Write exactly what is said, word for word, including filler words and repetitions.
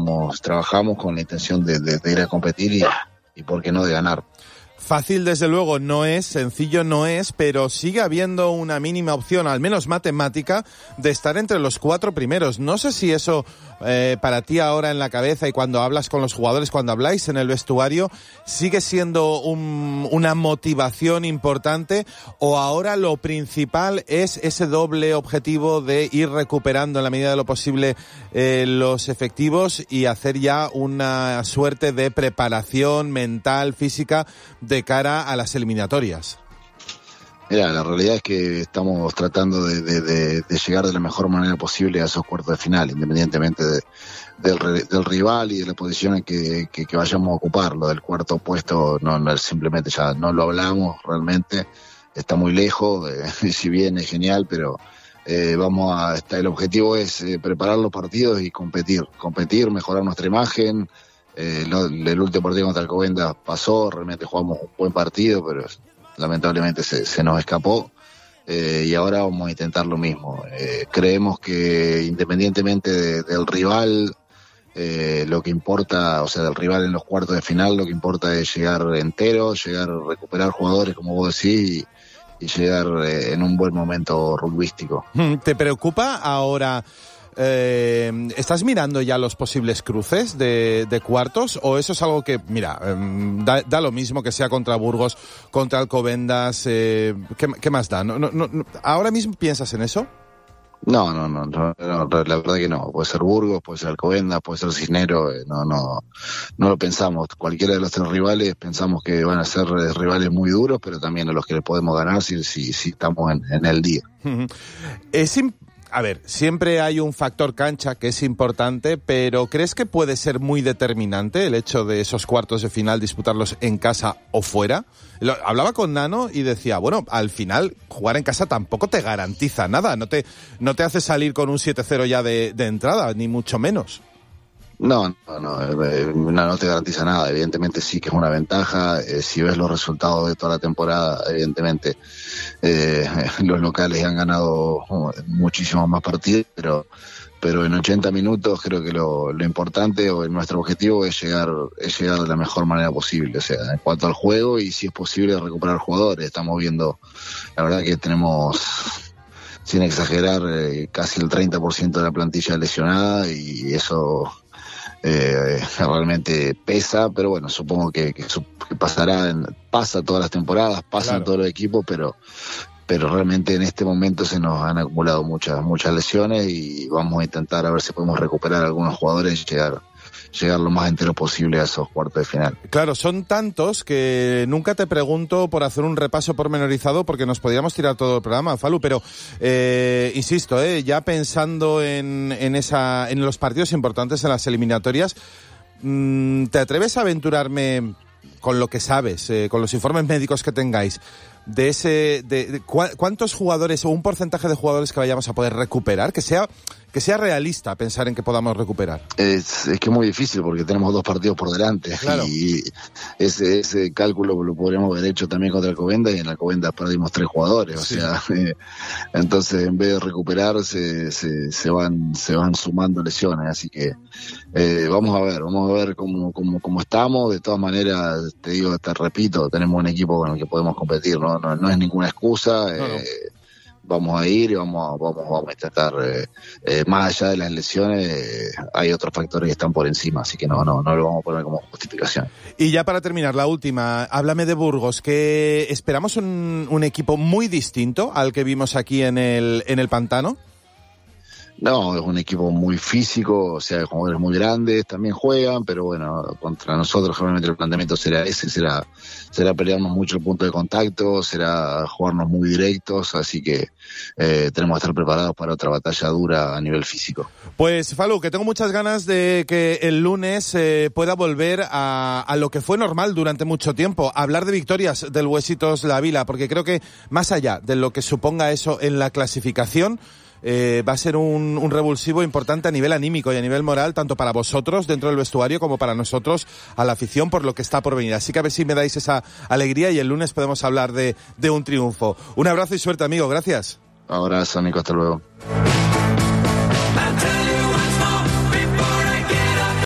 estamos trabajamos con la intención de, de, de ir a competir y, y por qué no de ganar. Fácil, desde luego, no es, sencillo no es, pero sigue habiendo una mínima opción, al menos matemática, de estar entre los cuatro primeros. No sé si eso eh, para ti ahora en la cabeza y cuando hablas con los jugadores, cuando habláis en el vestuario, sigue siendo un, una motivación importante, o ahora lo principal es ese doble objetivo de ir recuperando en la medida de lo posible eh, los efectivos y hacer ya una suerte de preparación mental, física, de cara a las eliminatorias. Mira, la realidad es que estamos tratando de, de, de, de llegar de la mejor manera posible a esos cuartos de final, independientemente de, del, del rival y de la posición en que, que, que vayamos a ocupar. Lo del cuarto puesto no, no simplemente ya no lo hablamos realmente, está muy lejos, eh, si bien es genial, pero eh, vamos a, está, el objetivo es eh, preparar los partidos y competir, competir, mejorar nuestra imagen. Eh, lo, el último partido contra Alcobendas pasó, realmente jugamos un buen partido, pero lamentablemente se, se nos escapó, eh, y ahora vamos a intentar lo mismo. Eh, creemos que independientemente de, del rival, eh, lo que importa, o sea, del rival en los cuartos de final, lo que importa es llegar entero, llegar a recuperar jugadores, como vos decís, y, y llegar eh, en un buen momento rugbyístico. ¿Te preocupa ahora? Eh, ¿Estás mirando ya los posibles cruces de, de cuartos o eso es algo que, mira, eh, da, da lo mismo que sea contra Burgos, contra Alcobendas, eh, ¿qué, ¿qué más da? ¿No, no, no, ¿Ahora mismo piensas en eso? No, no, no, no, no, la verdad que no. Puede ser Burgos, puede ser Alcobendas, puede ser Cisneros, eh, no, no, no lo pensamos. Cualquiera de los tres rivales pensamos que van a ser rivales muy duros, pero también a los que les podemos ganar si, si, si estamos en, en el día. Es importante. A ver, siempre hay un factor cancha que es importante, pero ¿crees que puede ser muy determinante el hecho de esos cuartos de final disputarlos en casa o fuera? Lo, hablaba con Nano y decía, bueno, al final jugar en casa tampoco te garantiza nada, no te, no te hace salir con un siete cero ya de, de entrada, ni mucho menos. No, no, no, eh, no, no te garantiza nada. Evidentemente sí que es una ventaja. Eh, si ves los resultados de toda la temporada, evidentemente eh, los locales han ganado muchísimos más partidos, pero pero en ochenta minutos creo que lo, lo importante o nuestro objetivo es llegar es llegar de la mejor manera posible. O sea, en cuanto al juego y si es posible recuperar jugadores. Estamos viendo, la verdad que tenemos, sin exagerar, eh, casi el treinta por ciento de la plantilla lesionada y eso Eh, realmente pesa, pero bueno, supongo que, que, que pasará, en, pasa todas las temporadas, pasa claro. en todos los equipos, pero pero realmente en este momento se nos han acumulado muchas muchas lesiones y vamos a intentar a ver si podemos recuperar a algunos jugadores y llegar llegar lo más entero posible a esos cuartos de final. Claro, son tantos que nunca te pregunto por hacer un repaso pormenorizado porque nos podríamos tirar todo el programa, Falu, pero eh, insisto, eh, ya pensando en, en, esa, en los partidos importantes, en las eliminatorias, mmm, ¿te atreves a aventurarme con lo que sabes, eh, con los informes médicos que tengáis, de ese, de, de cu- cuántos jugadores o un porcentaje de jugadores que vayamos a poder recuperar, que sea que sea realista pensar en que podamos recuperar? Es, es que es muy difícil porque tenemos dos partidos por delante, claro. Y ese, ese cálculo lo podríamos haber hecho también contra Alcobendas y en Alcobendas perdimos tres jugadores, sí. O sea, eh, entonces en vez de recuperar se, se, se van se van sumando lesiones, así que eh, vamos a ver, vamos a ver cómo, cómo, cómo estamos. De todas maneras, te digo, te repito, tenemos un equipo con el que podemos competir, no, no, no es ninguna excusa. No, no. Eh, vamos a ir y vamos, vamos, vamos a intentar, eh, eh, más allá de las lesiones, eh, hay otros factores que están por encima, así que no, no, no lo vamos a poner como justificación. Y ya para terminar, la última, háblame de Burgos, que esperamos un, un equipo muy distinto al que vimos aquí en el, en el Pantano. No, es un equipo muy físico, o sea, jugadores muy grandes también juegan, pero bueno, contra nosotros generalmente el planteamiento será ese, será, será pelearnos mucho el punto de contacto, será jugarnos muy directos, así que eh, tenemos que estar preparados para otra batalla dura a nivel físico. Pues Falu, que tengo muchas ganas de que el lunes eh, pueda volver a, a lo que fue normal durante mucho tiempo, hablar de victorias del Huesitos La Vila, porque creo que más allá de lo que suponga eso en la clasificación, Eh, va a ser un, un revulsivo importante a nivel anímico y a nivel moral, tanto para vosotros dentro del vestuario como para nosotros a la afición por lo que está por venir. Así que a ver si me dais esa alegría y el lunes podemos hablar de, de un triunfo. Un abrazo y suerte, amigo. Gracias. Un abrazo, Nico. Hasta luego.